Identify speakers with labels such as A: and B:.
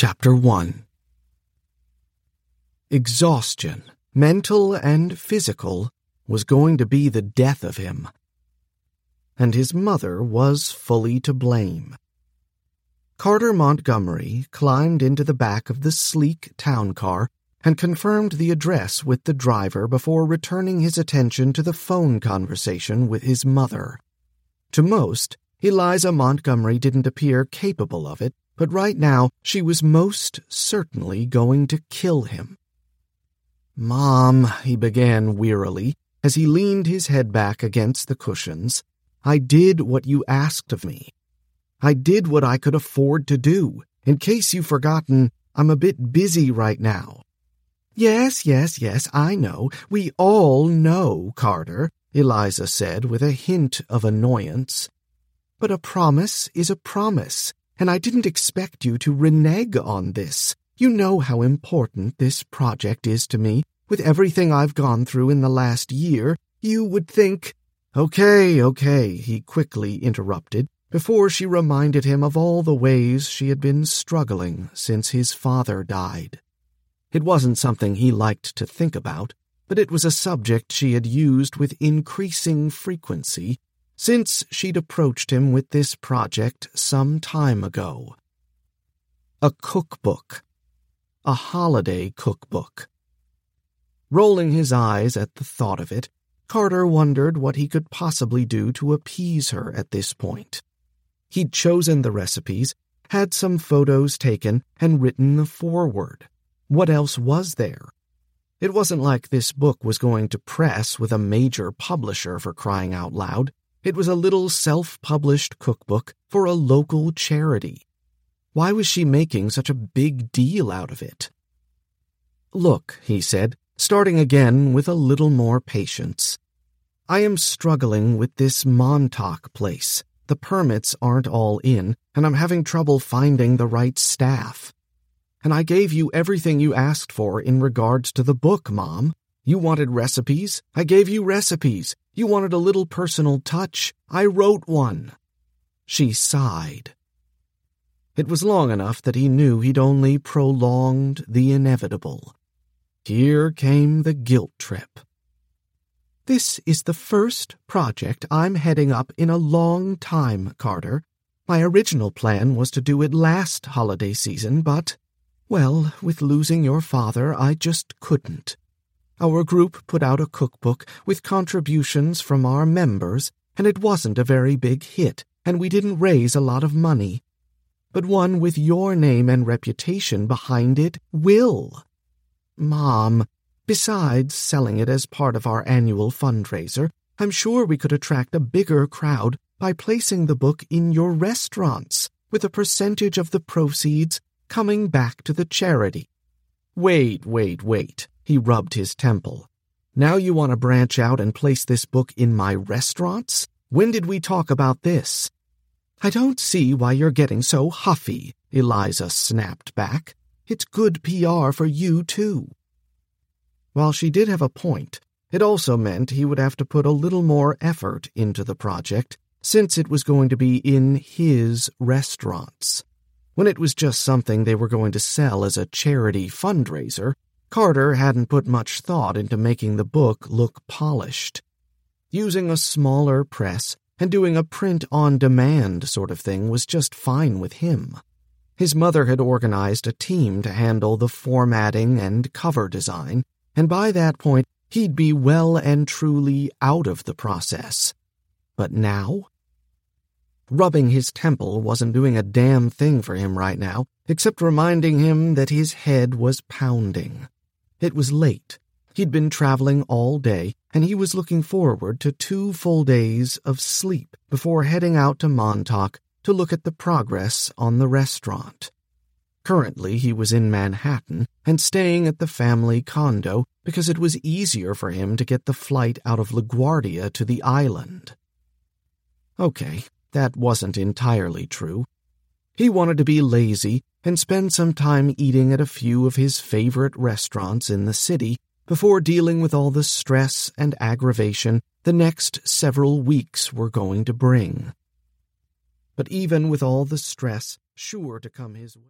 A: Chapter 1. Exhaustion, mental and physical, was going to be the death of him. And his mother was fully to blame. Carter Montgomery climbed into the back of the sleek town car and confirmed the address with the driver before returning his attention to the phone conversation with his mother. To most, Eliza Montgomery didn't appear capable of it, but right now she was most certainly going to kill him. "Mom," he began wearily, as he leaned his head back against the cushions, "I did what you asked of me. I did what I could afford to do. In case you've forgotten, I'm a bit busy right now." Yes, I know. We all know, Carter," Eliza said with a hint of annoyance. "But a promise is a promise, and I didn't expect you to renege on this. You know how important this project is to me. With everything I've gone through in the last year, you would think—" Okay, he quickly interrupted, before she reminded him of all the ways she had been struggling since his father died. It wasn't something he liked to think about, but it was a subject she had used with increasing frequency since she'd approached him with this project some time ago. A cookbook. A holiday cookbook. Rolling his eyes at the thought of it, Carter wondered what he could possibly do to appease her at this point. He'd chosen the recipes, had some photos taken, and written the foreword. What else was there? It wasn't like this book was going to press with a major publisher, for crying out loud. It was a little self-published cookbook for a local charity. Why was she making such a big deal out of it? "Look," he said, starting again with a little more patience. "I am struggling with this Montauk place. The permits aren't all in, and I'm having trouble finding the right staff. And I gave you everything you asked for in regards to the book, Mom. You wanted recipes? I gave you recipes. You wanted a little personal touch? I wrote one." She sighed. It was long enough that he knew he'd only prolonged the inevitable. Here came the guilt trip. "This is the first project I'm heading up in a long time, Carter. My original plan was to do it last holiday season, but, well, with losing your father, I just couldn't. Our group put out a cookbook with contributions from our members, and it wasn't a very big hit, and we didn't raise a lot of money. But one with your name and reputation behind it will. Mom, besides selling it as part of our annual fundraiser, I'm sure we could attract a bigger crowd by placing the book in your restaurants, with a percentage of the proceeds coming back to the charity." Wait. He rubbed his temple. "Now you want to branch out and place this book in my restaurants? When did we talk about this?" "I don't see why you're getting so huffy," Eliza snapped back. "It's good PR for you, too." While she did have a point, it also meant he would have to put a little more effort into the project, since it was going to be in his restaurants. When it was just something they were going to sell as a charity fundraiser, Carter hadn't put much thought into making the book look polished. Using a smaller press and doing a print-on-demand sort of thing was just fine with him. His mother had organized a team to handle the formatting and cover design, and by that point he'd be well and truly out of the process. But now? Rubbing his temple wasn't doing a damn thing for him right now, except reminding him that his head was pounding. It was late. He'd been traveling all day, and he was looking forward to 2 full days of sleep before heading out to Montauk to look at the progress on the restaurant. Currently, he was in Manhattan and staying at the family condo because it was easier for him to get the flight out of LaGuardia to the island. Okay, that wasn't entirely true. He wanted to be lazy and spend some time eating at a few of his favorite restaurants in the city before dealing with all the stress and aggravation the next several weeks were going to bring. But even with all the stress sure to come his way,